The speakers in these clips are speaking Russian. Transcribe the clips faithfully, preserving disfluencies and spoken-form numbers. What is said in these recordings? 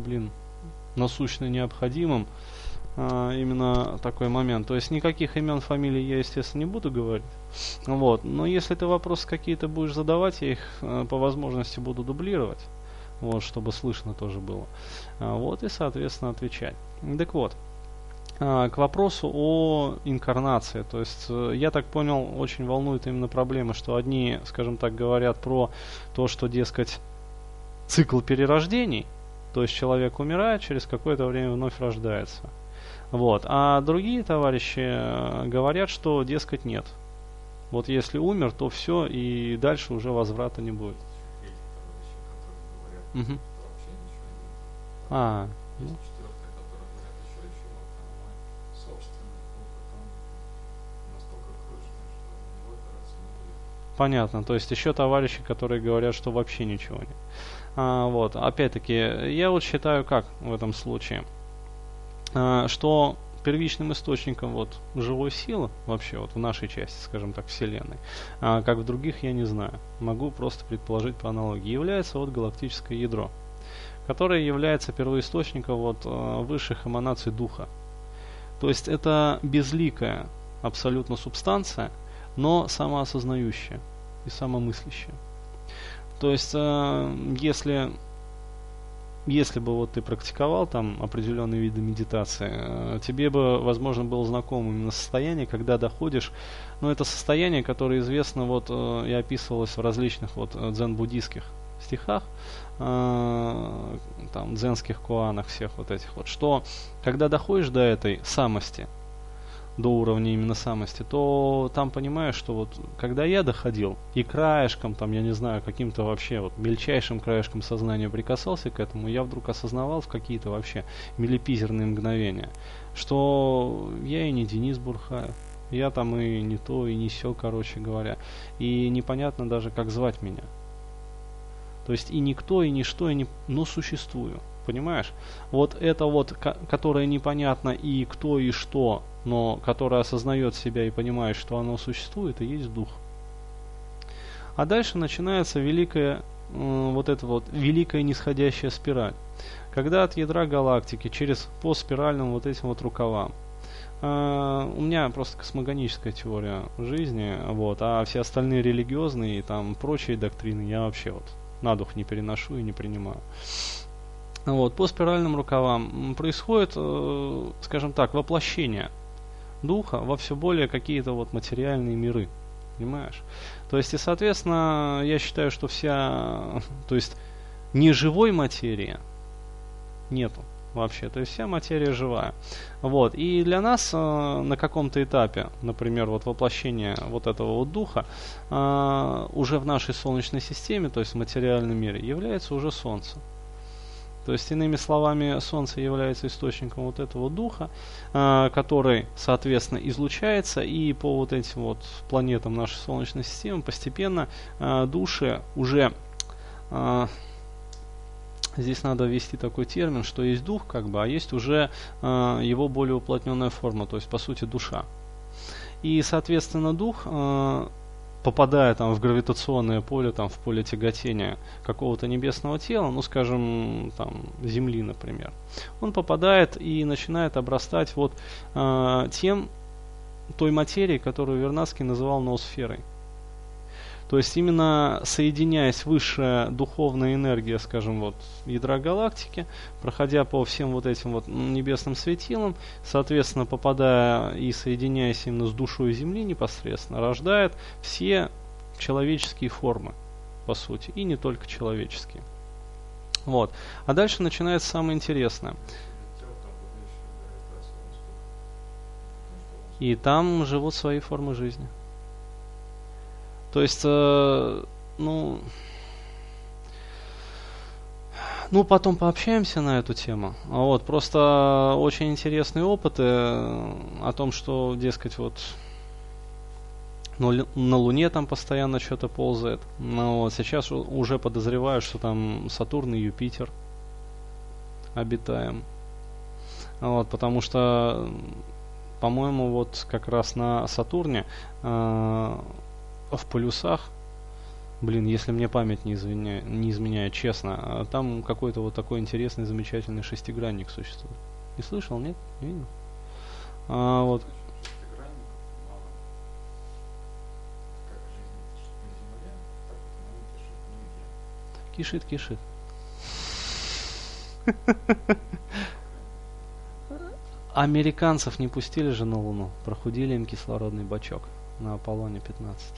блин, насущно необходимым а, именно такой момент. То есть никаких имен, фамилий я, естественно, не буду говорить. Вот. Но если ты вопросы какие-то будешь задавать, я их а, по возможности буду дублировать, вот, чтобы слышно тоже было. А, вот, и, соответственно, отвечать. Так вот, а, к вопросу о инкарнации. То есть, э, я так понял, очень волнует именно проблема, что одни, скажем так, говорят про то, что, дескать, цикл перерождений, то есть человек умирает, через какое-то время вновь рождается. Вот. А другие товарищи э, говорят, что, дескать, нет. Вот если умер, то все, и дальше уже возврата не будет. Эти товарищи, которые говорят, Мгм. что вообще ничего не было. А, Есть ну, четвертые, которые говорят еще и чего, а мой собственный опыт, он настолько крупный, что на него опираться не будет. понятно. То есть еще товарищи, которые говорят, что вообще ничего нет. А, вот. Опять-таки, я вот считаю, как в этом случае, а, что первичным источником вот живой силы вообще вот в нашей части, скажем так, Вселенной, а, как в других, я не знаю. Могу просто предположить по аналогии, является вот галактическое ядро, которое является первоисточником вот а, высших эманаций духа. То есть это безликая абсолютно субстанция, но самоосознающая и самомыслящая. То есть, э, если, если бы вот ты практиковал там определенные виды медитации, э, тебе бы, возможно, было знакомо именно состояние, когда доходишь, ну, это состояние, которое известно вот э, и описывалось в различных вот дзен-буддийских стихах, э, там, дзенских куанах всех вот этих вот, что когда доходишь до этой самости, до уровня именно самости, то там понимаешь, что вот когда я доходил и краешком, там, я не знаю, каким-то вообще вот мельчайшим краешком сознания прикасался к этому, я вдруг осознавал в какие-то вообще миллипизерные мгновения, что я и не Денис Бурхаев, я там и не то, и не сё, короче говоря, и непонятно даже, как звать меня. То есть и никто, и ничто, и не, но существую. Понимаешь? Вот это вот, которое непонятно и кто, и что, но которое осознает себя и понимает, что оно существует, и есть дух. А дальше начинается великая, э, вот эта вот великая нисходящая спираль. Когда от ядра галактики через по спиральным вот этим вот рукавам. Uh, у меня просто космогоническая теория жизни, вот, а все остальные религиозные и там прочие доктрины я вообще вот на дух не переношу и не принимаю. Вот, по спиральным рукавам происходит, э, скажем так, воплощение духа во все более какие-то вот материальные миры, понимаешь? То есть и соответственно я считаю, что вся, то есть неживой материи нету вообще, то есть вся материя живая. Вот. И для нас э, на каком-то этапе, например, вот воплощение вот этого вот духа э, уже в нашей Солнечной системе, то есть в материальном мире, является уже Солнце. То есть, иными словами, Солнце является источником вот этого духа, э, который, соответственно, излучается, и по вот этим вот планетам нашей Солнечной системы постепенно э, души уже... Э, Здесь надо ввести такой термин, что есть дух, как бы, а есть уже э, его более уплотненная форма, то есть по сути душа. И, соответственно, дух, э, попадая там в гравитационное поле, там в поле тяготения какого-то небесного тела, ну, скажем, там Земли, например, он попадает и начинает обрастать вот э, тем той материей, которую Вернадский называл ноосферой. То есть именно соединяясь высшая духовная энергия, скажем, вот ядра галактики, проходя по всем вот этим вот небесным светилам, соответственно, попадая и соединяясь именно с душой Земли непосредственно, рождает все человеческие формы, по сути, и не только человеческие. Вот. А дальше начинается самое интересное. И там живут свои формы жизни. То есть, э, ну, ну, потом пообщаемся на эту тему. Вот, просто очень интересные опыты о том, что, дескать, вот ну, на Луне там постоянно что-то ползает. Ну, вот, сейчас уже подозреваю, что там Сатурн и Юпитер обитаем. Вот, потому что, по-моему, вот как раз на Сатурне э, в полюсах Блин, если мне память не, извиня... не изменяет, честно, там какой-то вот такой интересный, замечательный шестигранник существует. Не слышал, нет? Не видел? А, вот. Кишит, кишит. Американцев не пустили же на Луну, прохудили им кислородный бачок на Аполлоне пятнадцать.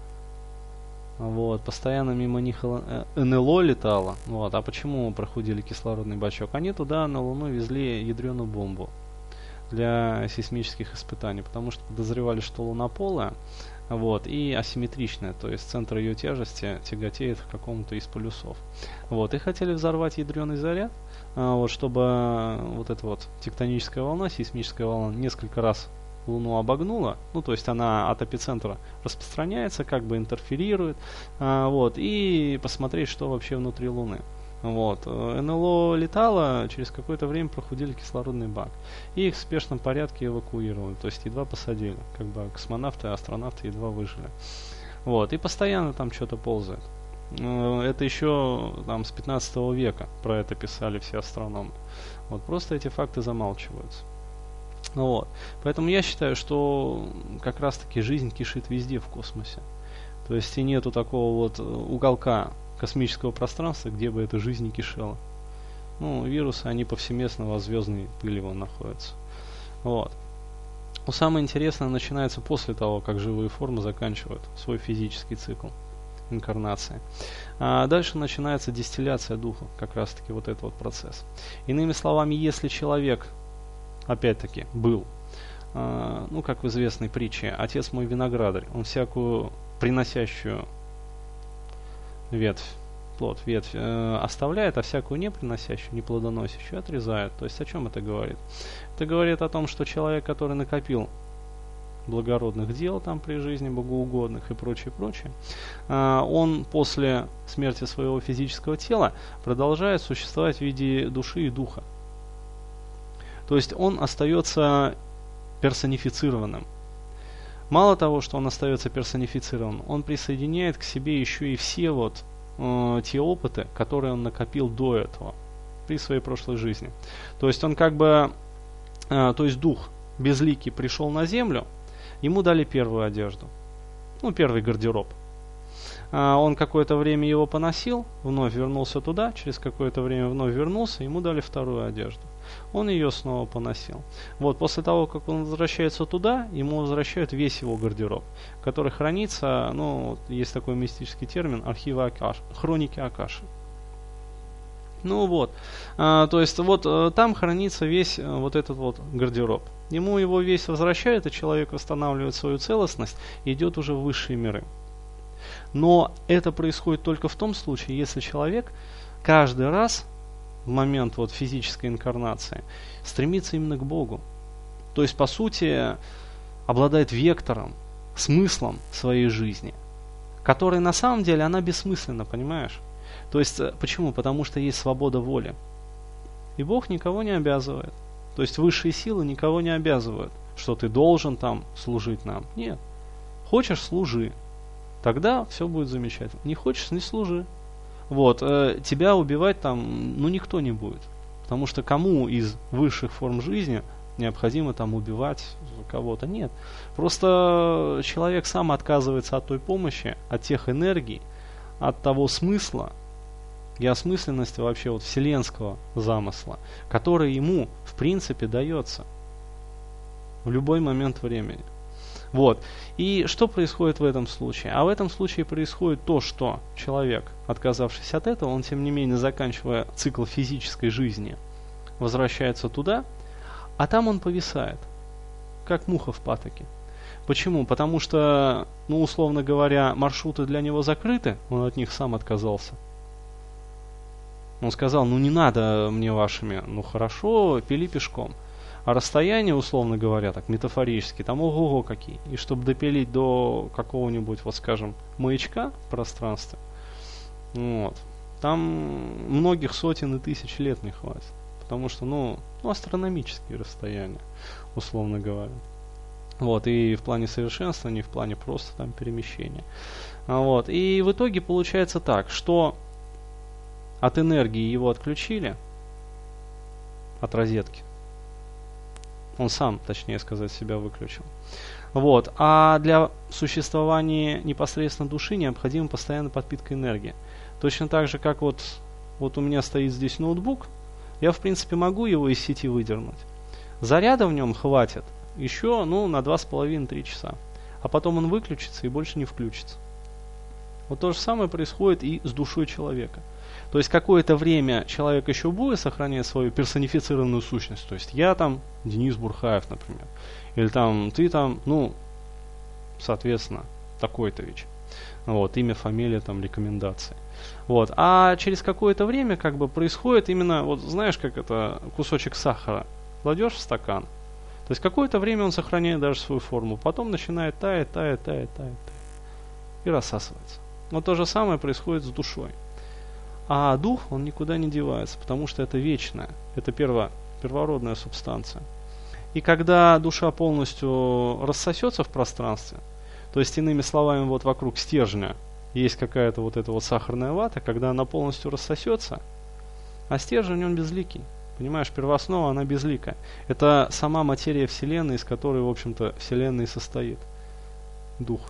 Вот, постоянно мимо них эн эл о летало. Вот, а почему прохудили кислородный бачок? Они туда на Луну везли ядреную бомбу для сейсмических испытаний, потому что подозревали, что Луна полая, вот, и асимметричная, то есть центр ее тяжести тяготеет к какому-то из полюсов. Вот, и хотели взорвать ядреный заряд, вот, чтобы вот эта вот тектоническая волна, сейсмическая волна несколько раз Луну обогнула, ну то есть она от эпицентра распространяется, как бы интерферирует, а, вот, и посмотреть, что вообще внутри Луны. Вот. эн эл о летало, через какое-то время прохудили кислородный бак. И их в спешном порядке эвакуировали, то есть едва посадили, как бы космонавты и астронавты едва выжили. Вот. И постоянно там что-то ползает. Это еще там с пятнадцатого века про это писали все астрономы. Вот. Просто эти факты замалчиваются. Вот. Поэтому я считаю, что как раз таки жизнь кишит везде в космосе. То есть и нету такого вот уголка космического пространства, где бы эта жизнь не кишела. Ну, вирусы, они повсеместно во звездной пыли вон находятся. Вот. Но самое интересное начинается после того, как живые формы заканчивают свой физический цикл инкарнации. А дальше начинается дистилляция духа, как раз таки вот этот вот процесс. Иными словами, если человек опять-таки был, э, ну как в известной притче, отец мой виноградарь, он всякую приносящую ветвь, плод, ветвь э, оставляет, а всякую не приносящую, не плодоносящую отрезает. То есть о чем это говорит? Это говорит о том, что человек, который накопил благородных дел там при жизни, богоугодных и прочее, прочее, э, он после смерти своего физического тела продолжает существовать в виде души и духа. То есть он остается персонифицированным. Мало того, что он остается персонифицированным, он присоединяет к себе еще и все вот э, те опыты, которые он накопил до этого, при своей прошлой жизни. То есть он как бы, э, то есть дух безликий пришел на землю, ему дали первую одежду, ну первый гардероб. Э, он какое-то время его поносил, вновь вернулся туда, через какое-то время вновь вернулся, ему дали вторую одежду. Он ее снова поносил. Вот, после того, как он возвращается туда, ему возвращают весь его гардероб, который хранится, ну, есть такой мистический термин, архивы Акаши, хроники Акаши. Ну вот, а, то есть вот а, там хранится весь а, вот этот вот гардероб. Ему его весь возвращают, и человек восстанавливает свою целостность и идет уже в высшие миры. Но это происходит только в том случае, если человек каждый раз в момент вот физической инкарнации стремится именно к Богу. То есть, по сути, обладает вектором, смыслом своей жизни, который на самом деле она бессмысленна, понимаешь? То есть, почему? Потому что есть свобода воли. И Бог никого не обязывает. То есть, высшие силы никого не обязывают, что ты должен там служить нам. Нет. Хочешь — служи. Тогда все будет замечательно. Не хочешь — не служи. Вот, э, тебя убивать там, ну, никто не будет. Потому что кому из высших форм жизни необходимо там убивать кого-то? Нет. Просто человек сам отказывается от той помощи, от тех энергий, от того смысла и осмысленности вообще вот вселенского замысла, который ему, в принципе, дается в любой момент времени. Вот. И что происходит в этом случае? А в этом случае происходит то, что человек, отказавшись от этого, он тем не менее, заканчивая цикл физической жизни, возвращается туда, а там он повисает, как муха в патоке. Почему? Потому что, ну, условно говоря, маршруты для него закрыты, он от них сам отказался. Он сказал, ну не надо мне вашими, ну хорошо, пили пешком. А расстояние, условно говоря, так метафорически, там ого-го какие. И чтобы допилить до какого-нибудь, вот скажем, маячка в пространстве, вот, там многих сотен и тысяч лет не хватит. Потому что, ну, ну астрономические расстояния, условно говоря. Вот, и в плане совершенствования, и в плане просто там перемещения. А, Вот, и в итоге получается так, что от энергии его отключили, от розетки. Он сам, точнее сказать, себя выключил. Вот. А для существования непосредственно души необходима постоянная подпитка энергии. Точно так же, как вот, вот у меня стоит здесь ноутбук, я в принципе могу его из сети выдернуть. Заряда в нем хватит еще ну, на два с половиной-три часа. А потом он выключится и больше не включится. Вот то же самое происходит и с душой человека. То есть какое-то время человек еще будет сохранять свою персонифицированную сущность. То есть я там Денис Бурхаев, например. Или там ты там, ну, соответственно, такой-то ВИЧ. Вот, имя, фамилия, там, рекомендации. Вот. А через какое-то время как бы происходит именно, вот знаешь, как это кусочек сахара кладешь в стакан. То есть какое-то время он сохраняет даже свою форму. Потом начинает таять, таять, таять, таять, таять. И рассасывается. Но то же самое происходит с душой. А дух, он никуда не девается, потому что это вечное. Это перво, первородная субстанция. И когда душа полностью рассосется в пространстве, то есть, иными словами, вот вокруг стержня есть какая-то вот эта вот сахарная вата, когда она полностью рассосется, а стержень, он безликий. Понимаешь, первооснова, она безликая. Это сама материя Вселенной, из которой, в общем-то, Вселенная и состоит. Дух.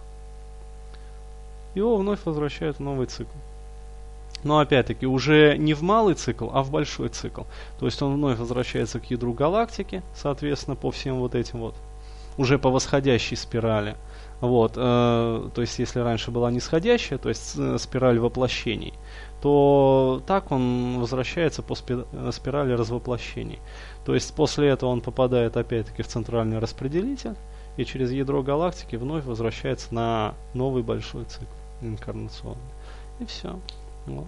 Его вновь возвращают в новый цикл. Но опять-таки уже не в малый цикл, а в большой цикл. То есть он вновь возвращается к ядру галактики, соответственно, по всем вот этим вот, уже по восходящей спирали. Вот, э, то есть если раньше была нисходящая, то есть э, спираль воплощений, то так он возвращается по спи- спирали развоплощений. То есть после этого он попадает опять-таки в центральный распределитель и через ядро галактики вновь возвращается на новый большой цикл инкарнационный. И все. Вот.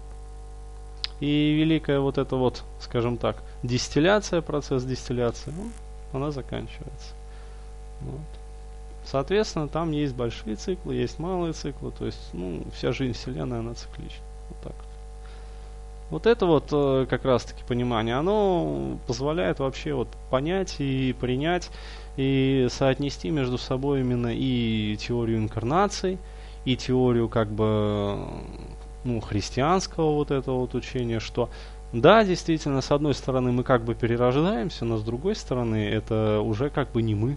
И великая вот эта вот, скажем так, дистилляция, процесс дистилляции, ну, она заканчивается. Вот. Соответственно, там есть большие циклы, есть малые циклы, то есть, ну, вся жизнь Вселенной, она циклична. Вот так вот. Вот это вот э, как раз-таки понимание, оно позволяет вообще вот понять и принять, и соотнести между собой именно и теорию инкарнаций, и теорию как бы ну, христианского вот этого вот учения, что да, действительно, с одной стороны мы как бы перерождаемся, но с другой стороны это уже как бы не мы.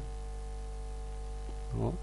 Вот.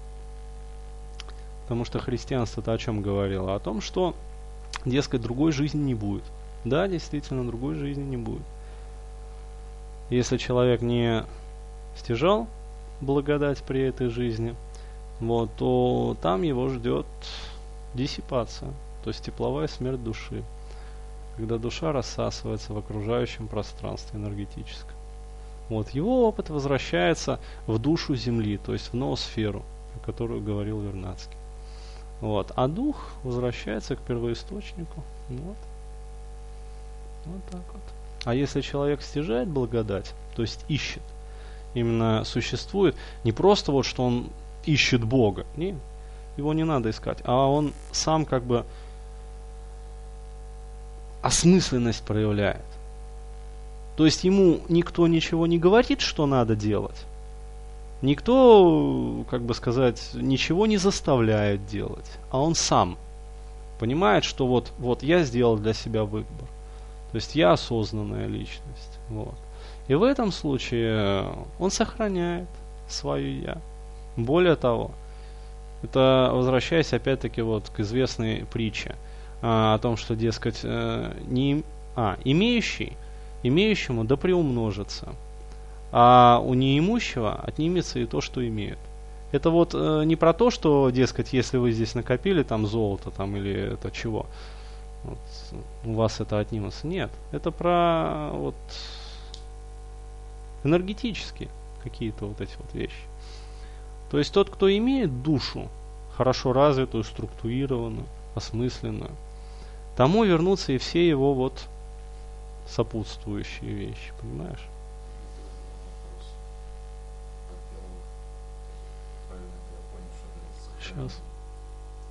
Потому что христианство-то о чем говорило? О том, что, дескать, другой жизни не будет. Да, действительно, другой жизни не будет. Если человек не стяжал благодать при этой жизни, вот, то там его ждет диссипация, то есть тепловая смерть души, когда душа рассасывается в окружающем пространстве энергетическом. Вот, его опыт возвращается в душу Земли, то есть в ноосферу, о которой говорил Вернадский. Вот, а дух возвращается к первоисточнику. Вот. Вот так вот. А если человек стяжает благодать, то есть ищет, именно существует, не просто вот, что он ищет Бога, нет, его не надо искать, а он сам как бы осмысленность проявляет. То есть ему никто ничего не говорит, что надо делать. Никто, как бы сказать, ничего не заставляет делать. А он сам понимает, что вот, вот я сделал для себя выбор. То есть я осознанная личность. Вот. И в этом случае он сохраняет свое я. Более того, это возвращаясь опять-таки вот к известной притче а, о том, что, дескать, э, не, а, имеющий имеющему да приумножится, а у неимущего отнимется и то, что имеет. Это вот э, не про то, что, дескать, если вы здесь накопили там золото там, или это чего, вот, у вас это отнимется. Нет, это про вот энергетические какие-то вот эти вот вещи. То есть тот, кто имеет душу, хорошо развитую, структурированную, осмысленную, тому вернутся и все его вот сопутствующие вещи, понимаешь? Сейчас.